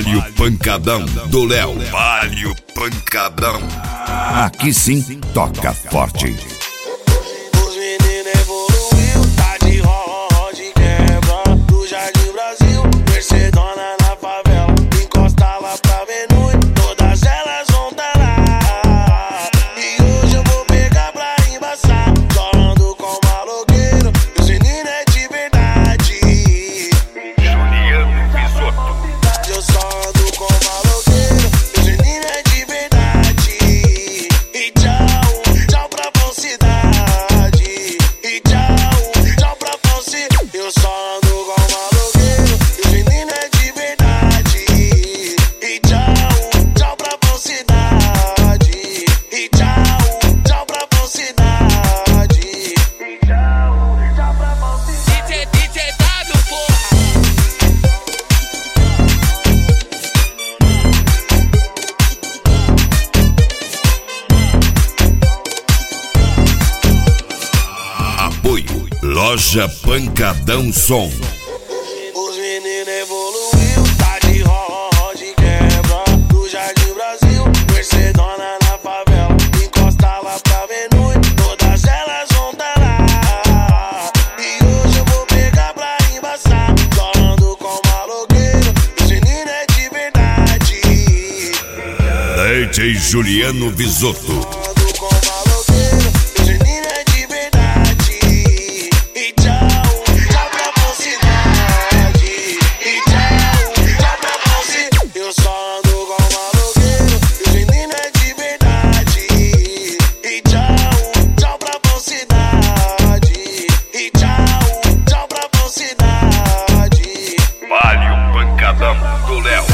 Vale o pancadão do Léo. Vale o pancadão. Aqui sim toca forte. Os meninos evoluiu, tá de roda de quebra. Do Jardim Brasil, Mercedona na favela. Encosta lá pra Venui, todas elas vão tá lá. E hoje eu vou pegar pra embaçar. Só ando com maloqueiro, os meninos é de verdade. Juliano Bisotto. Eu só ando com maloqueiro, os meninos é de verdade. E tchau, tchau pra falsidade. E tchau, tchau pra falsidade. Eu só ando com maloqueiro, os meninos é de verdade. E tchau, tchau pra falsidade. E tchau, tchau pra falsidade. E tchau, tchau pra falsidade. DJ W, porra. Apoio Loja Pancadão Som. Os meninos evoluiu, tá de roda de quebra. Do Jardim Brasil, Mercedona na favela. Encosta lá pra Venui, todas elas vão tá lá. E hoje eu vou pegar pra embaçar. Só ando com maloqueiro, os meninos é de verdade. DJ Juliano Bisotto. Ando com maloqueiro, os meninos é de verdade. E tchau, tchau pra falsidade. E tchau, tchau pra falsidade. Eu só ando com maloqueiro, os meninos é de verdade. E tchau, tchau pra falsidade. E tchau, tchau pra falsidade. Vale o pancadão do Léo.